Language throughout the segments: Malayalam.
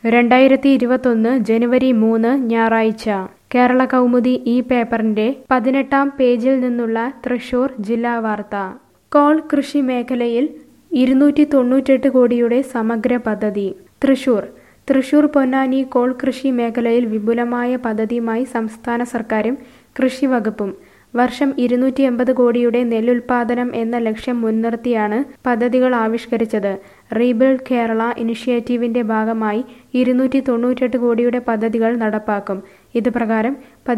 2021 ജനുവരി 3 ഞായറാഴ്ച കേരള കൗമുദി ഈ പേപ്പറിന്റെ 18-ാം പേജിൽ നിന്നുള്ള തൃശൂർ ജില്ലാ വാർത്ത. കോൾ കൃഷി മേഖലയിൽ 298 കോടിയുടെ സമഗ്ര പദ്ധതി. തൃശൂർ പൊന്നാനി കോൾ കൃഷി മേഖലയിൽ വിപുലമായ പദ്ധതിയുമായി സംസ്ഥാന സർക്കാരും കൃഷി വകുപ്പും. വർഷം 280 കോടിയുടെ നെല്ലുൽപാദനം എന്ന ലക്ഷ്യം മുൻനിർത്തിയാണ് പദ്ധതികൾ ആവിഷ്കരിച്ചത്. റീബിൽഡ് കേരള ഇനിഷ്യേറ്റീവിന്റെ ഭാഗമായി 298 കോടിയുടെ പദ്ധതികൾ നടപ്പാക്കും. ഇത് പ്രകാരം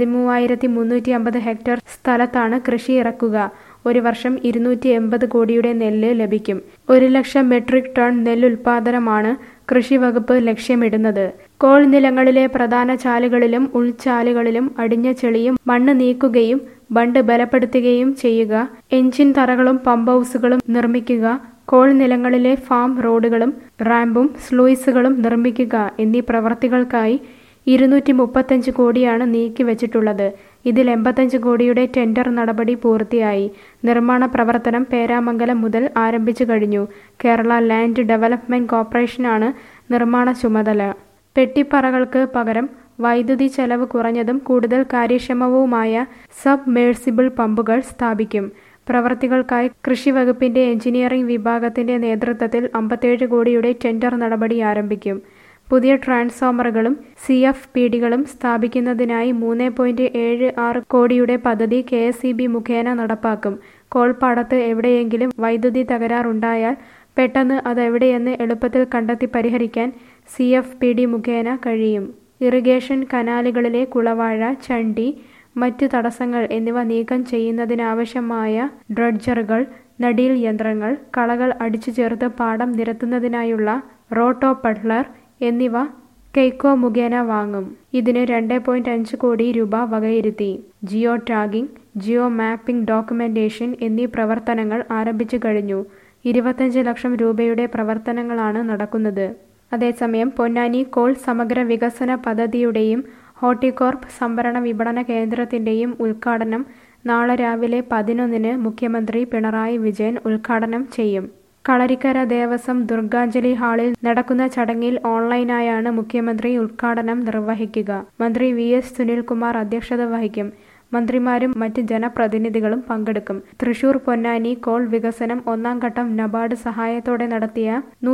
13,350 ഹെക്ടർ സ്ഥലത്താണ് കൃഷി ഇറക്കുക. ഒരു വർഷം 280 കോടിയുടെ നെല്ല് ലഭിക്കും. 1 ലക്ഷം മെട്രിക് ടൺ നെല്ലുൽപാദനമാണ് കൃഷി വകുപ്പ് ലക്ഷ്യമിടുന്നത്. കോൾ നിലങ്ങളിലെ പ്രധാന ചാലുകളിലും ഉൾചാലുകളിലും അടിഞ്ഞ ചെളിയും മണ്ണ് നീക്കുകയും ബണ്ട് ബലപ്പെടുത്തുകയും ചെയ്യുക, എഞ്ചിൻ തറകളും പമ്പ് ഹൗസുകളും നിർമ്മിക്കുക, കോൾ നിലങ്ങളിലെ ഫാം റോഡുകളും റാമ്പും സ്ലൂയിസുകളും നിർമ്മിക്കുക എന്നീ പ്രവൃത്തികൾക്കായി 235 കോടിയാണ് നീക്കിവച്ചിട്ടുള്ളത്. ഇതിൽ 85 കോടിയുടെ ടെൻഡർ നടപടി പൂർത്തിയായി. നിർമ്മാണ പ്രവർത്തനം പേരാമംഗലം മുതൽ ആരംഭിച്ചു കഴിഞ്ഞു. കേരള ലാൻഡ് ഡെവലപ്മെന്റ് കോർപ്പറേഷനാണ് നിർമ്മാണ ചുമതല. പെട്ടിപ്പറകൾക്ക് പകരം വൈദ്യുതി ചെലവ് കുറഞ്ഞതും കൂടുതൽ കാര്യക്ഷമവുമായ സബ്മേഴ്സിബിൾ പമ്പുകൾ സ്ഥാപിക്കും. പ്രവൃത്തികൾക്കായി കൃഷി വകുപ്പിന്റെ എഞ്ചിനീയറിംഗ് വിഭാഗത്തിന്റെ നേതൃത്വത്തിൽ 57 കോടിയുടെ ടെൻഡർ നടപടി ആരംഭിക്കും. പുതിയ ട്രാൻസ്ഫോമറുകളും CFPDകളും സ്ഥാപിക്കുന്നതിനായി 3.76 കോടിയുടെ പദ്ധതി KSEB മുഖേന നടപ്പാക്കും. കോൾപ്പാടത്ത് എവിടെയെങ്കിലും വൈദ്യുതി തകരാറുണ്ടായാൽ പെട്ടെന്ന് അതെവിടെയെന്ന് എളുപ്പത്തിൽ കണ്ടെത്തി പരിഹരിക്കാൻ CFPD മുഖേന കഴിയും. ഇറിഗേഷൻ കനാലുകളിലെ കുളവാഴ, ചണ്ടി, മറ്റ് തടസ്സങ്ങൾ എന്നിവ നീക്കം ചെയ്യുന്നതിനാവശ്യമായ ഡ്രഡ്ജറുകൾ, നടീൽ യന്ത്രങ്ങൾ, കളകൾ അടിച്ചു ചേർത്ത് പാടം നിരത്തുന്നതിനായുള്ള റോട്ടോപഡ്ലർ എന്നിവ കെയ്കോ മുഖേന വാങ്ങും. ഇതിന് 2.5 കോടി രൂപ വകയിരുത്തി. Geo tagging, geo mapping documentation എന്നീ പ്രവർത്തനങ്ങൾ ആരംഭിച്ചു കഴിഞ്ഞു. 25 ലക്ഷം രൂപയുടെ പ്രവർത്തനങ്ങളാണ് നടക്കുന്നത്. അതേസമയം പൊന്നാനി കോൾ സമഗ്ര വികസന പദ്ധതിയുടെയും ഹോർട്ടികോർപ്പ് സംഭരണ വിപണന കേന്ദ്രത്തിന്റെയും ഉദ്ഘാടനം നാളെ രാവിലെ 11-ന് മുഖ്യമന്ത്രി പിണറായി വിജയൻ ഉദ്ഘാടനം ചെയ്യും. കളരിക്കര ദേവസ്വം ദുർഗാഞ്ജലി ഹാളിൽ നടക്കുന്ന ചടങ്ങിൽ ഓൺലൈനായാണ് മുഖ്യമന്ത്രി ഉദ്ഘാടനം നിർവഹിക്കുക. മന്ത്രി VS സുനിൽകുമാർ അധ്യക്ഷത വഹിക്കും. മന്ത്രിമാരും മറ്റ് ജനപ്രതിനിധികളും പങ്കെടുക്കും. തൃശൂർ പൊന്നാനി കോൾ വികസനം 1-ാം ഘട്ടം നബാർഡ് സഹായത്തോടെ നടത്തിയ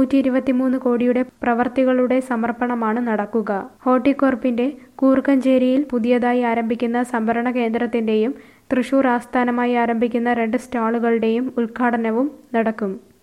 123 കോടിയുടെ പ്രവർത്തികളുടെ സമർപ്പണമാണ് നടക്കുക. ഹോർട്ടികോർപ്പിന്റെ കൂർക്കഞ്ചേരിയിൽ പുതിയതായി ആരംഭിക്കുന്ന സംഭരണ കേന്ദ്രത്തിന്റെയും തൃശൂർ ആസ്ഥാനമായി ആരംഭിക്കുന്ന 2 സ്റ്റാളുകളുടെയും ഉദ്ഘാടനവും നടക്കും.